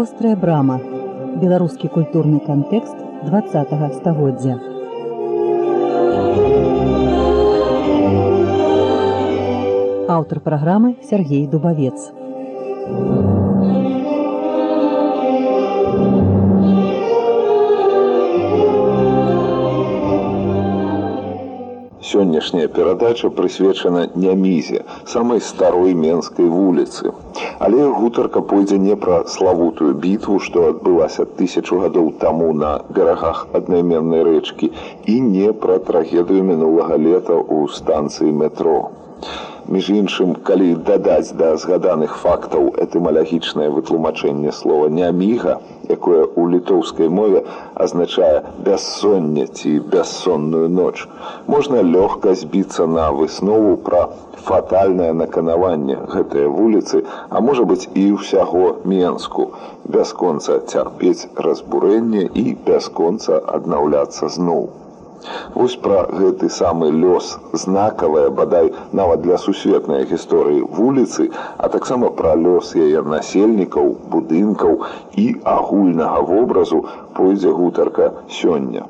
Вострая брама. Беларускі культурны кантэкст 20-го стагоддзя. Аўтар праграмы Сергей Дубавец. Сённяшняя перадача прысвечана Нямізе, самай старой менскай вуліцы. Але гутарка пойдзе не пра славутую бітву, што адбылася 1000 гадоў таму на берагах аднайменнай рэчкі, і не пра трагедыю мінулага лета ў станцыі метро. Між іншым, калі дадаць да згаданых фактаў этымалагічнае вытлумачэнне слова «няміга», якое ў літоўскай мове азначае «бяссонне» ці «бяссонную ноч», можна лёгка збіцца на выснову пра фатальнае наканаванне гэтай вуліцы, а можа быць і ўсяго Менску, бясконца цярпець разбурэнне і бясконца аднаўляцца зноў. Вось пра гэты самы лёс, знакавая, бадай, нават для сусветнай гісторыі вуліцы, а таксама пра лёс яе насельнікаў, будынкаў і агульнага вобразу пойдзе гутарка сёння.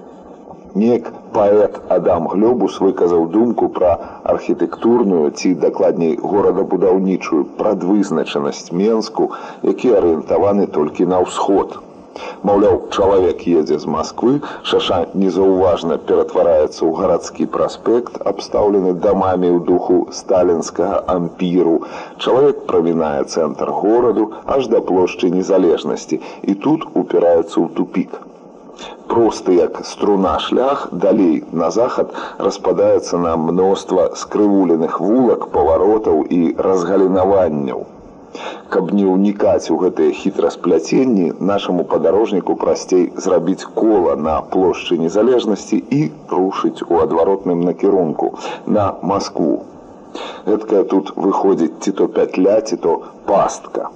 Неяк паэт Адам Глёбус выказаў думку пра архітэктурную ці, дакладней, горадабудаўнічую прадвызначанасць Менску, які арыентаваны толькі на ўсход. Маўляў, чалавек едзе з Масквы, шаша незаўважна ператвараецца ў гарадскі праспект, абстаўлены дамамі ў духу сталінскага ампіру. Чалавек прамінае цэнтр гораду аж да плошчы Незалежнасці, і тут упіраецца ў тупік. Просты як струна шлях далей на захад распадаецца на мноства скрывуленых вулак, паваротаў і разгалінаванняў. Каб не ўнікаць у гэтыя хітрасплятенні, нашаму падарожніку прасцей зрабіць кола на плошчы Незалежнасці і рушыць у адваротным накірунку на Маскву. Гэткая тут выходзіць ці то пятля, ці то пастка.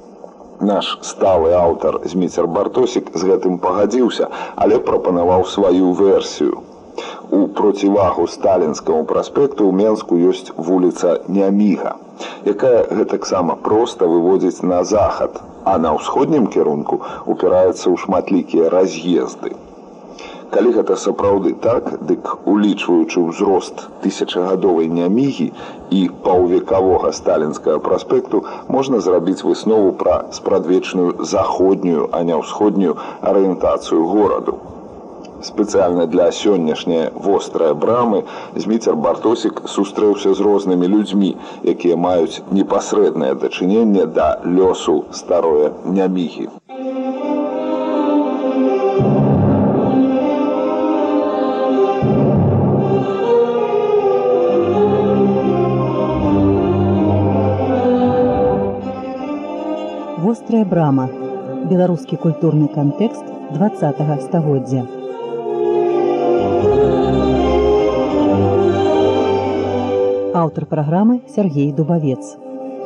Наш сталы аўтар Зміцер Бартосік з гэтым пагадзіўся, але прапанаваў сваю версію. У процівагу сталінскаму праспекту ў Менску ёсць вуліца Няміга, якая гэтаксама проста выводзіць на захад, а на ўсходнім кірунку упіраецца ў шматлікія раз'езды. Калі гэта сапраўды так, дык улічваючы ўзрост 1000гадовай Нямігі і паўвекавога сталінскага праспекту, можна зрабіць выснову пра спрадвечную заходнюю, а не ўсходнюю арыентацыю гораду. Спецыяльна для сённяшняй вострай брамы Зміцер Бартосік сустрэўся з рознымі людзьмі, якія маюць непасрэднае дачыненне да лёсу старое Нямігі. Вострая брама. Беларускі культурны кантэкст 20-го стагоддзя. Аўтар праграмы Сергей Дубавец.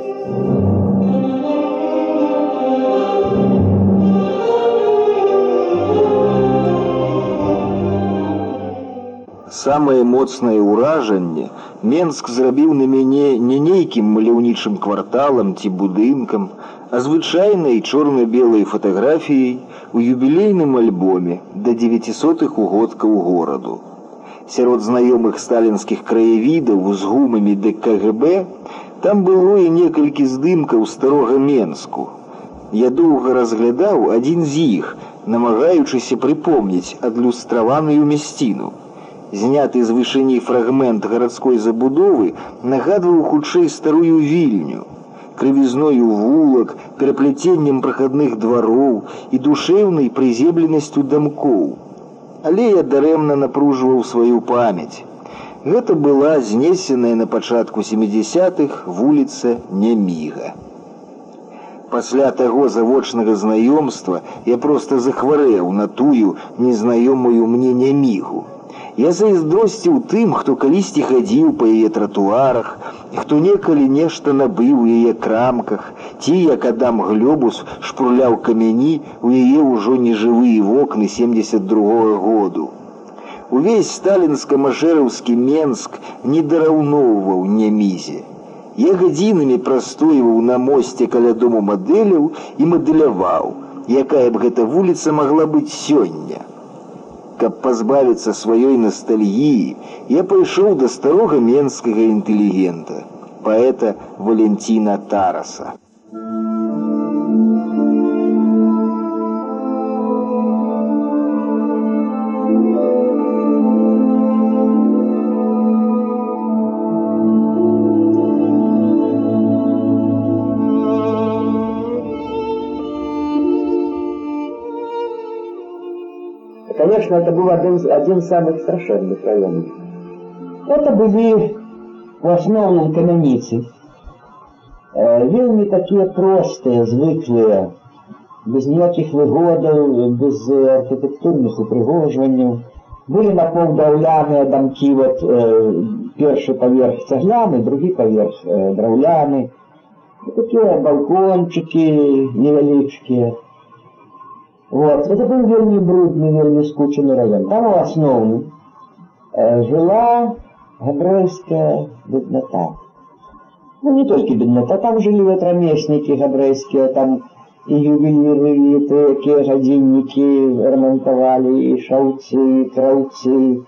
Самае моцнае ўражанне Менск зрабіў на мяне не нейкім маляўнічым кварталам ці будынкам, а звычайнай чорна-белай фатаграфіяй у юбілейным альбоме да 900-х угодкаў гораду. Сярод знаёмых сталінскіх краявідаў з гумамі да КГБ там было і некалькі здымкаў старога Менску. Я доўга разглядаў адзін з іх, намагаючыся прыпомніць адлюстраваную мясціну. Зняты з вышыні фрагмент гарадской забудовы нагадваў хутчэй старую Вільню, крывізною вулак, пераплеценнем прахадных двароў і душэўнай прыземленасцю дамкоў. Але я дарэмна напружваў сваю памяць. Гэта была знесеная на пачатку 70-х вуліца Няміга. Пасля таго завочнага знаёмства я проста захварэў на тую незнаёмую мне Нямігу. Я зайздросціў тым, хто калісьці хадзіў па яе тратуарах, хто некалі нешта набыў у яе крамках, ці, як Адам Глёбус, шпурляў камяні у яе ўжо нежывыя вокны 72-го году. Увесь сталінска-машэраўскі Менск не дараўноўваў Нямізе. Я гадзінамі прастойваў на мосце каля дому мадэляў і мадэляваў, якая б гэта вуліца магла быць сёння. Каб пазбавіцца сваёй настальгіі, я пайшоў да старога менскага інтэлігента, паэта Валентина Тараса. Конечно, это был один из самых страшенных районов. Это были в основном камяницы. Вельми такие простые, звыклые, без никаких выгодов, без архитектурных упрыгоживаний. Были напаўдраўляныя дамки, вот первый поверх цегляны, другой поверх драўляны. Такие балкончики невеличкие. Вот. Это был вельми брудный, вельми скучный район. Там в основном жила габрэйская беднота. Ну, не только беднота, там жили вот ремесленники габрэйские, там и ювелиры, и такие годинники ремонтовали, и шаўцы, и краўцы,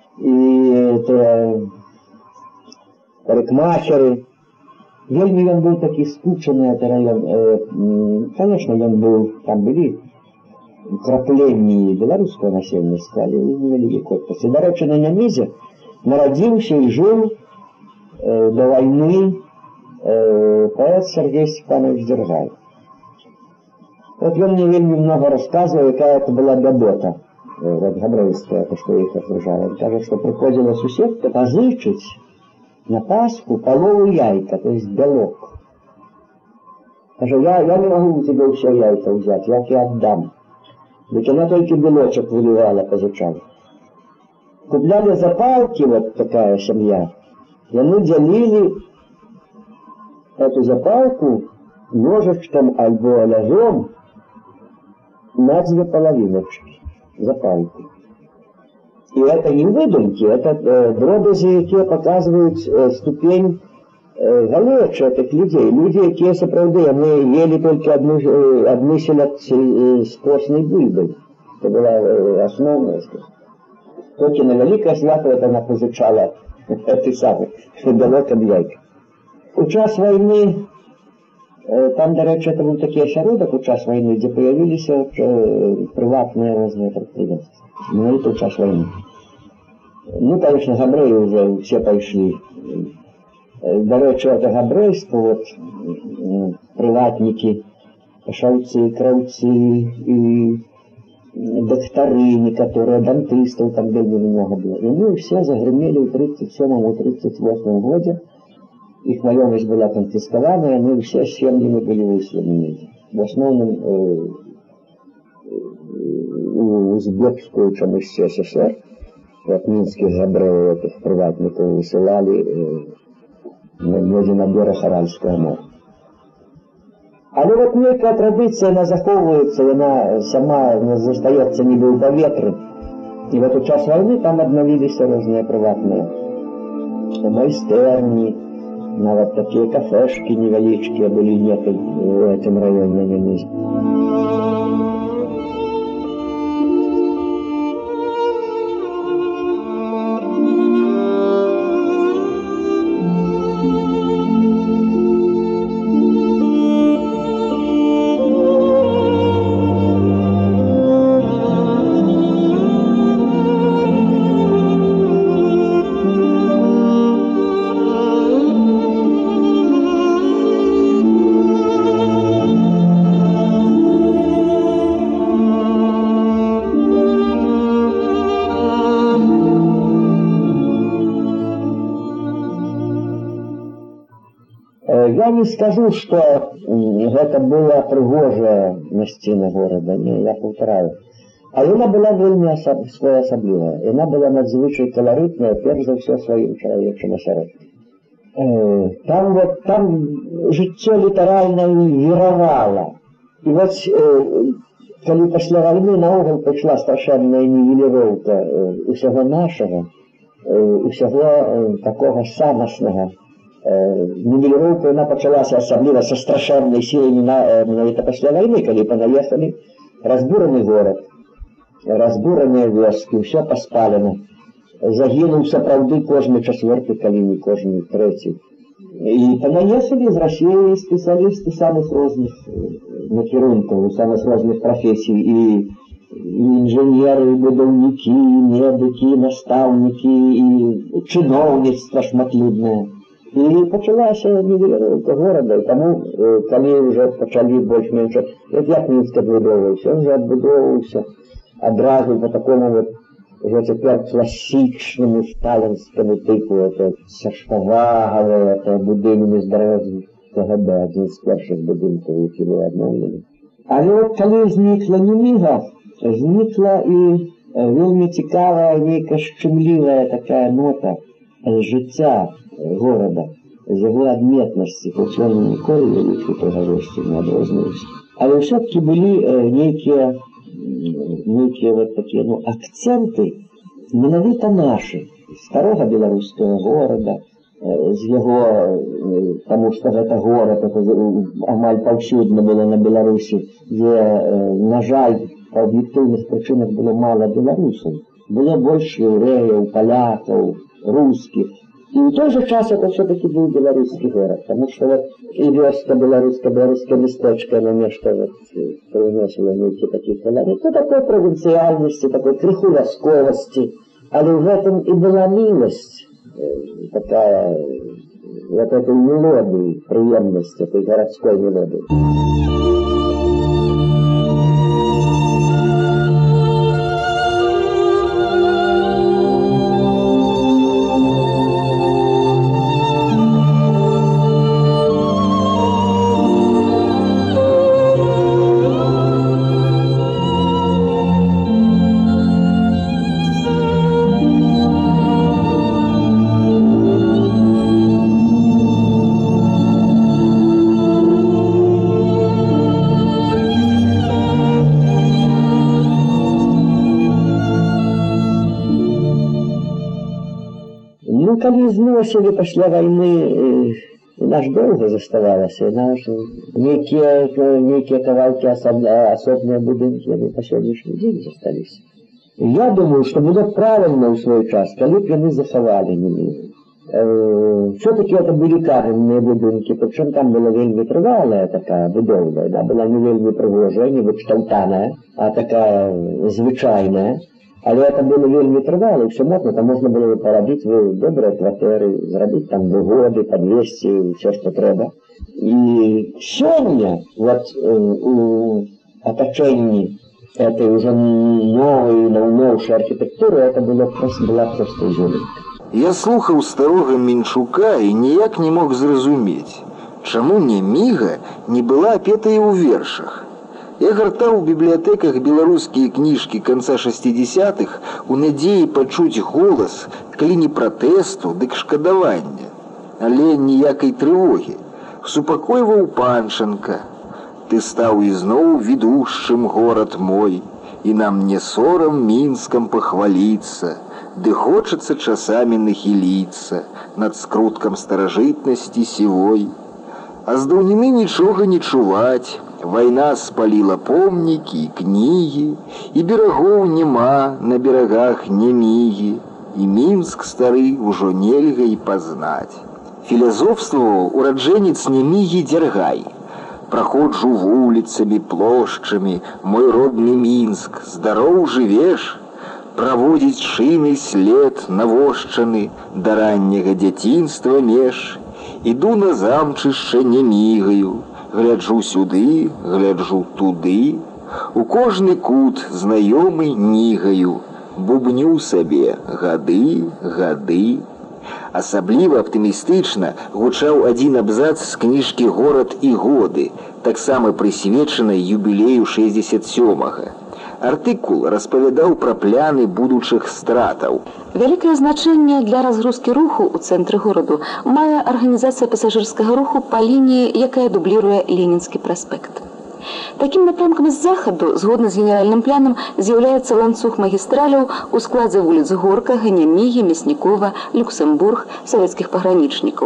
и парикмахеры. Вельми он был такой скучный, этот район. Конечно, он был, там были крапленні беларускага насельніцтва, але невялікай колькасці. Дарэчы, на Нямезе нарадзіўся і жыў до вайны паэт Сергей Степанович Державин. Вот он мне вельмі много рассказывал, какая это была бядота, вот габрэйская, то, что их окружало. Он кажет, что приходила суседка позычить на Пасху полову яйка, то есть белок. Кажу, я не могу у тебя все яйка взять, я тебе отдам. Ведь она только белочек выливала, позычала. Купляли запалки, вот такая семья, и мы делили эту запалку ножичком альбо ножом на две половиночки запалки. И это не выдумки, это дробязі, які показывают ступень галечы этих людей. Люди, які сапраўды, яны ели только одну селят с постной бульбой. Это была основная. Только на великое свято это она позычала ты самый белок ад яйка. У час войны, там, до речи, это был такой осяродок у час войны, где появились приватные разные предприятия. Ну, это у час войны. Ну, конечно, габрэи уже все пошли. До речи, это габрэйство, вот, приватники, шаўцы, краўцы и докторы, некоторые дантистов, там вельми много было. И мы все загремели в 37-38 году. Их маёмость была конфискована, и они все с семьями были выселены. В основном узбекскую, чем из СССР, от минских габрэев, этих приватников высылали на берег Аральского моря. Але вот некая традиция, она заховывается, она сама застается ніби у паветры. И в этот час войны там обновились разные приватные майстерни, нават такие кафешки невеличкие были некогда в этом районе Нямеза. Я не скажу, что это было прыгожая мясціна города, не, я повторяю. А яна была вельмі своеасаблівая. Яна была надзвычай каларытная, перш за ўсё сваім чалавечым асяроддзем. Там жыццё літаральна віравала. І вот, калі пасля вайны наогул прыйшла страшэнная нівеліроўка усяго нашага, усяго такога самаснага Нівеліроўка яна пачалася асабліва са страшэннай сілай менавіта пасля вайны, калі панаехалі, разбураны горад, разбураныя вёскі, ўсё паспалена. Загінуў сапраўды кожны чацвёрты, калі не кожны трэці. І панаехалі з Расіі спецыялісты самых розных накірункаў, самых розных прафесій, і інжынеры, і будаўнікі, і медыкі, і настаўнікі, і чыноўніцтва шматлюднае. І пачалася нівеліроўка горада, і таму, калі ўжо пачалі больш-менш, як Мінск адбудоўваўся, ён жа адбудоўваўся адразу по такому вот цяпер класічнаму сталінскаму тыпу, это сашпавагавае, это будынкі з дарожнага да, адзін з першых будынкаў, які быў адноўлены. Але от калі знікла Неміга, знікла і вельмі цікавая, нейкая шчымлівая такая нота жыцця горада, з яго адметнасці, хоць ён ніколі вялікай прыгажосці не адрозніваўся. Але ўсё-таки былі нейкія вот такія, акценты менавіта нашы, старога беларускага горада, з яго, таму што гэта горад, амаль паўсюдна было на Беларусі, дзе, на жаль, па аб'ектыўных прычынах было мала беларусаў. Было больш еўрэяў, палякаў, рускіх. І ў той жа час это все-таки быў беларускі горад, таму што вот і вёска беларускае мястэчка, яно нешта вот прыносіла нейкі такі каларыт, такой правінцыяльнасці, такой крыху вясковасці, але ў гэтым і была міласць, такая вот этой мелодии, приемность этой городской мелодии. Калі зносілі пасля вайны, наш доўга заставалася, нейкія кавалкі асобныя будынкі, яны па сённяшні дзень засталіся. Я думаю, што было правільна ў свой час, калі б яны захавалі Немігу. Все-таки это былі каменныя будынкі, прычым там была вельмі трывалая такая будоўля, она была не вельмі прыгожая, не вычталтаная, а такая звычайная. Але это было вельмі трывала, і ўсё можна, там можна было парабіць добрыя кватэры, зрабіць там выгоды, падвесці, ўсё, што трэба. І сёння, вот у атачэнні этой уже новой, наўноўшай архітэктуры, это была просто изюминка. Я слухаў старога Менчука і ніяк не мог зразумець, чаму Неміга не была апетая ў вершах. Я гартаў у бібліятэках беларускія кніжкі канца 60-х у надзеі пачуць голас, калі не пратэсту, дык шкадавання. Але ніякай трывогі. Супакойваў Панченка. Ты стаў ізноў ведушчым, горад мой, і нам не сорам Мінскам пахваліцца, ды хочацца часамі нахіліцца над скруткам старажытнасці сівой. А з даўніны нічога не чуваць. Вайна спаліла помнікі і кнігі, і берагоў няма на берагах Немігі, і Мінск стары ўжо нельга і пазнаць. Філазофстваваў ураджэнец Немігі Дзяргай. Праходжу вуліцамі, плошчамі, мой родны Мінск, здароў жывеш, праводзіць шыны след навошчаны да ранняга дзяцінства меж. Іду на замчышча Немігаю, гляджу сюды, гляджу туды, у кожны кут знаёмы нігаю, бубню сабе гады, гады. Асабліва аптымістычна гучаў адзін абзац з кніжкі «Горад і годы», таксама прысвечанай юбілею 67-га. Артыкул распавядаў пра пляны будучых стратаў. Вялікае значэнне для разгрузкі руху ў цэнтры гораду мае арганізацыя пасажырскага руху па лініі, якая дубліруе Ленінскі праспект. Такім напрамкам з захаду, згодна з генеральным планам, з'яўляецца ланцуг магістраляў у складзе вуліц Горкага, Немігі, Мяснікова, Люксембург, савецкіх пагранічнікаў.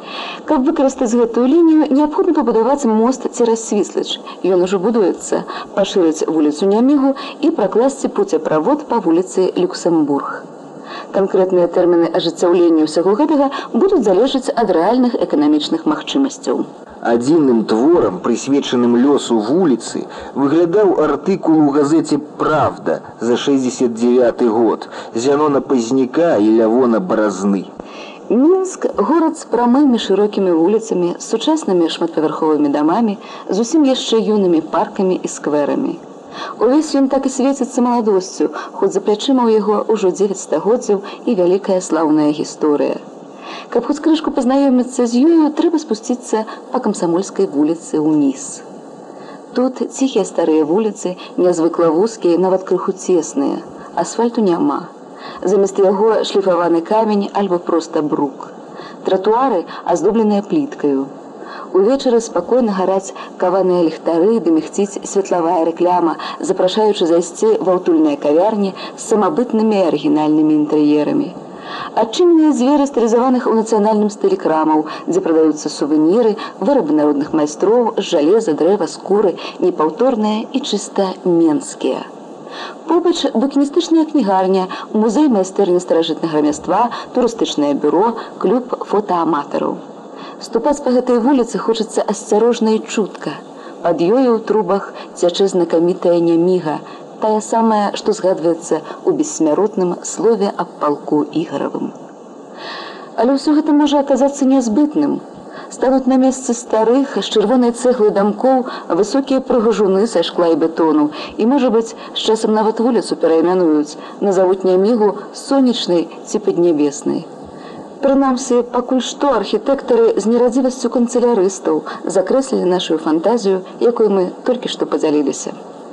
Каб выкарыстаць гэтую лінію, неабходна пабудаваць мост цераз Свіслач. Ён ужо будуецца, пашырыць вуліцу Нямігу і пракласці пуцеправод па вуліцы Люксембург. Канкрэтныя тэрміны ажыццяўлення ўсяго гэтага будуць залежаць ад рэальных эканамічных магчымасцяў. Адзіным творам, прысвечаным лёсу вуліцы, выглядаў артыкул у газеце «Правда» за 69 год Зянона Пазняка і Лявона Баразны. Мінск – горад з прамымі шырокімі вуліцамі, з сучаснымі шматпавярховымі дамамі, з усім яшчэ юнымі паркамі і скверамі. Увесь ён так і свеціцца маладосцю, хоць за плячыма ў яго ўжо 9 стагоддзяў і вялікая слаўная гісторыя. Каб хоць крышку пазнаёміцца з ёю, трэба спусціцца па Камсамольскай вуліцы ўніз. Тут ціхія старыя вуліцы, нязвыкла вузкія, нават крыху цесныя. Асфальту няма. Замест яго шліфаваны камень альбо проста брук. Тратуары аздобленыя пліткаю. Увечары спакойна гараць каваныя ліхтары ды мігціць светлавая рэкляма, запрашаючы зайсці ва ўтульныя кавярні з самабытнымі і арыгінальнымі інтэр'ерамі. Адчыненыя дзверы стылізаваных у нацыянальным стылі крамаў, дзе прадаюцца сувеніры, вырабы народных майстроў з жалеза, дрэва, скуры, непаўторныя і чыста менскія. Побач букіністычная кнігарня, музей майстэрні старажытнага рамяства, турыстычнае бюро, клуб фотааматараў. Ступаць па гэтай вуліцы хочацца асцярожна і чутка. Пад ёю ў трубах цячэ знакамітая Няміга, тая самая, што згадваецца ў бессмяротным слове аб палку Ігаравым. Але ўсё гэта можа аказацца нязбытным. Стануць на месцы старых, з чырвонай цэглы дамкоў высокія прыгажуны са шкла і бетону, і, можа быць, з часам нават вуліцу перайменуюць, назавуць Нямігу сонечнай ці паднябеснай. Прынамсі, пакуль што архітэктары з нерадзівасцю канцелярыстаў закрэслілі нашу фантазію, якой мы толькі што падзяліліся.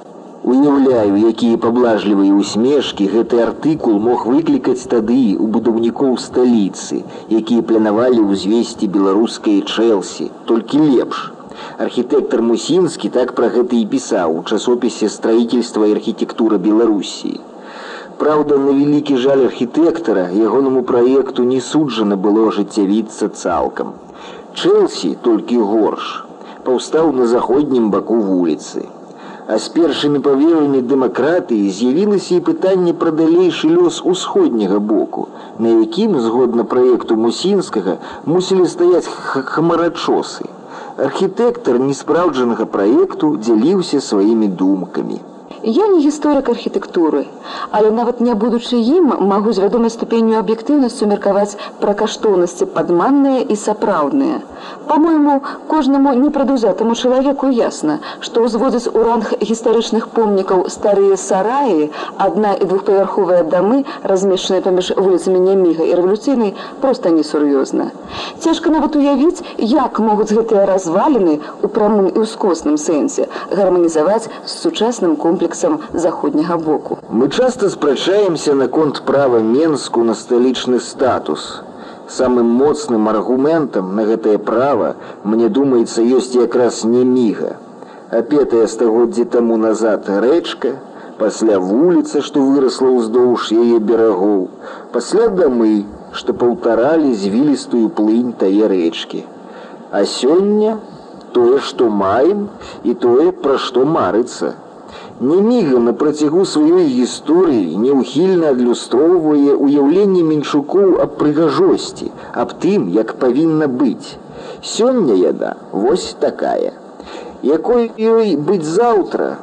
Уяўляю, якія паблажлівыя усмешкі гэты артыкул мог выклікаць тады у будаўнікоў сталіцы, якія планавалі ўзвесці беларускае Чэлсі, толькі лепш. Архітэктар Мусінскі так пра гэта і пісаў у часопісе «Строительство і архітэктура Беларусі». Праўда, на вялікі жаль архітэктара ягонаму праекту не суджана было ажыццявіцца цалкам. Чэлсі, толькі горш, паўстаў на заходнім баку вуліцы. А з першымі павевамі дэмакратыі з'явілася і пытанне пра далейшы лёс усходняга боку, на якім, згодна праекту Мусінскага, мусілі стаяць хмарачосы. Архітэктар неспраўджанага праекту дзяліўся сваімі думкамі. Я не гісторык архітэктуры, але нават не будучы ім, магу з вядомай ступенню аб'ектыўнасцю меркаваць пра каштоўнасці падманныя і сапраўдныя. Па-мойму, кожнаму непрадузятаму чалавеку ясна, што ўзводзіць у ранг гістарычных помнікаў старыя сараі, адна- і двухпавярховыя дамы, размешчаныя паміж вуліцамі Няміга і Рэвалюцыйнай, проста несур'ёзна. Цяжка нават уявіць, як могуць гэтыя разваліны у прамым і ўскосным сэнсе гарманізаваць з сучасным комплексам заходняга боку. Мы часта спрачаемся наконт права Менску на сталічны статус. Самым моцным аргументам на гэтае права, мне думаецца, ёсць якраз Няміга. Апетая стагоддзі таму назад рэчка, пасля вуліца, што вырасла ўздоўж яе берагоў, пасля дамы, што паўтаралі звілістую плынь тае рэчкі. А сёння тое, што маем, і тое, пра што марыцца. Няміга на працягу сваёй гісторыі няўхільна адлюстроўвае ўяўленне менчукоў аб прыгажосці, аб тым, як павінна быць. Сёння яна вось такая. Якой ёй быць заўтра?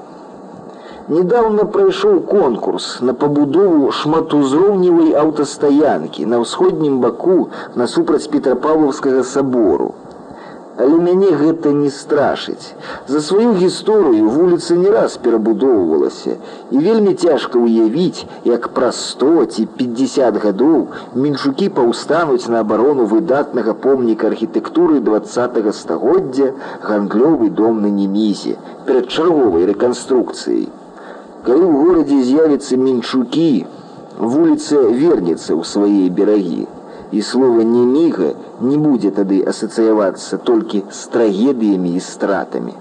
Недаўна прайшоў конкурс на пабудову шматузроўневай аўтастаянкі на ўсходнім баку насупраць Петрапаўлаўскага сабору. Але мяне гэта не страшыць. За сваю гісторыю вуліца не раз перабудоўвалася, і вельмі цяжка ўявіць, як праз 100 ці 50 гадоў менчукі паўстануць на абарону выдатнага помніка архітэктуры 20-го стагоддзя гандлёвы дом на Немізе перад чарговай рэканструкцыяй. Калі ў горадзе з'явяцца менчукі, вуліца вернецца ў свае берагі. І слова «Няміга» не будзе тады асацыявацца толькі з трагедыямі і стратамі.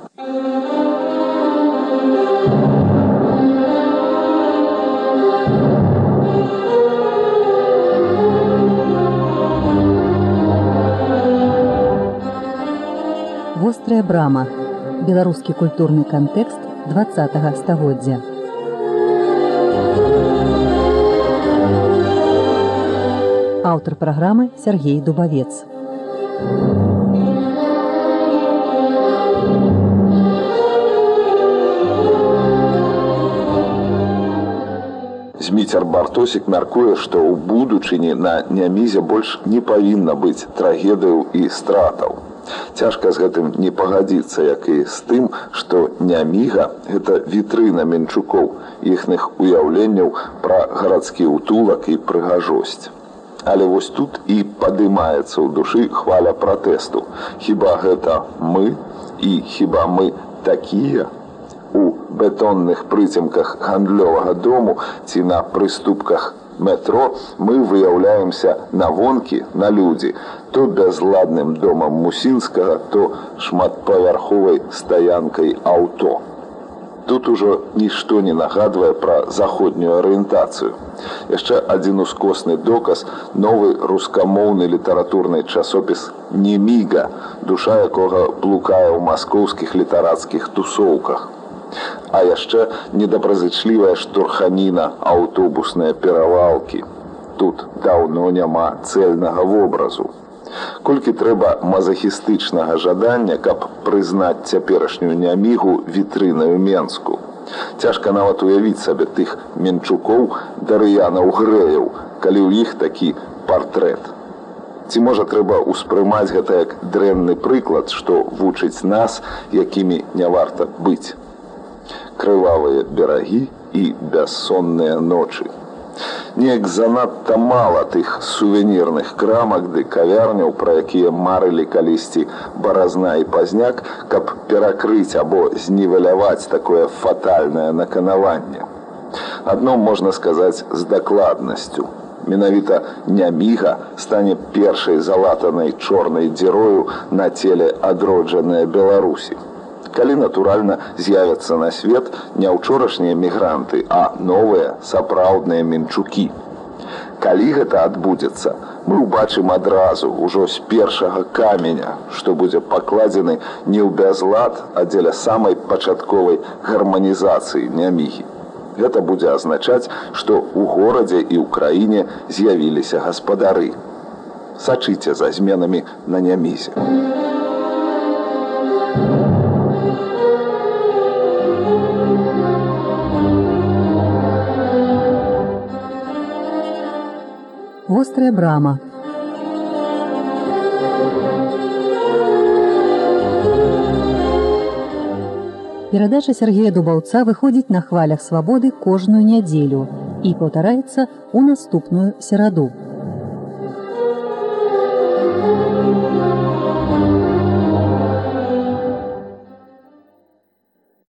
Вострая брама. Беларускі культурны кантэкст 20-го стагоддзя. Аўтар праграмы Сергей Дубавец. Зміцер Бартосік мяркуе, што ў будучыні на Нямізе больш не павінна быць трагедыяў і стратаў. Цяжка з гэтым не пагадзіцца, як і з тым, што Няміга – гэта вітрына менчукоў, іхных уяўленняў пра гарадскі ўтулак і прыгажосць. Але вось тут і падымаецца ў душы хваля пратэсту. Хіба гэта мы? І хіба мы такія? У бетонных прыцемках гандлёвага дому ці на прыступках метро мы выяўляемся навонкі на людзі, то бязладным домам Мусінскага, то шматпавярховай стаянкай аўто. Тут ужо нішто не нагадвае пра заходнюю арыентацыю. Яшчэ адзін ускосны доказ – новы рускамоўны літаратурны часопіс «Неміга», душа якога блукае ў маскоўскіх літарацкіх тусоўках. А яшчэ недобразычлівая штурханіна аўтобусныя перавалкі. Тут даўно няма цэльнага вобразу. Колькі трэба мазахістычнага жадання, каб прызнаць цяперашнюю Нямігу вітрынаю Менску. Цяжка нават уявіць сабе тых менчукоў Дарыянаў Грэяў, калі ў іх такі партрэт. Ці можа трэба ўспрымаць гэта як дрэнны прыклад, што вучыць нас, якімі не варта быць. Крывавыя берагі і бяссонныя ночы. Неяк занадта мала тых сувенірных крамак ды кавярняў, пра якія марылі калісьці Баразна і Пазняк, каб перакрыць або знівеляваць такое фатальнае наканаванне. Адно можна сказаць з дакладнасцю. Менавіта Няміга стане першай залатанай чорнай дзірою на целе адроджанай Беларусі. Калі, натуральна, з'явяцца на свет не ўчорашнія мігранты, а новыя сапраўдныя менчукі. Калі гэта адбудзецца, мы ўбачым адразу, ужо з першага каменя, што будзе пакладзены не ў бязлад, а дзеля самай пачатковай гарманізацыі Нямігі. Гэта будзе азначаць, што ў горадзе і ў краіне з'явіліся гаспадары. Сачыце за зменамі на Нямізе. Вострая брама. Перадача Сергея Дубаўца выходзіць на хвалях свабоды кожную нядзелю і паўтараецца ў наступную сераду.